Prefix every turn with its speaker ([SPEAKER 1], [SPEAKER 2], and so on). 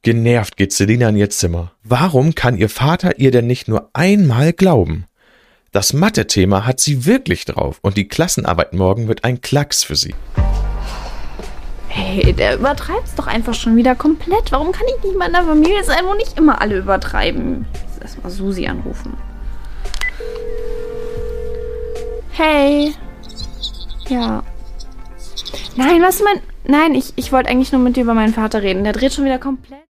[SPEAKER 1] Genervt geht Selina in ihr Zimmer. Warum kann ihr Vater ihr denn nicht nur einmal glauben? Das Mathe-Thema hat sie wirklich drauf und die Klassenarbeit morgen wird ein Klacks für sie.
[SPEAKER 2] Hey, der übertreibt's doch einfach schon wieder komplett. Warum kann ich nicht mal in der Familie sein, wo nicht immer alle übertreiben? Ich muss erstmal Susi anrufen. Hey. Ja. Nein, was du meinst? Nein, ich wollte eigentlich nur mit dir über meinen Vater reden. Der dreht schon wieder komplett.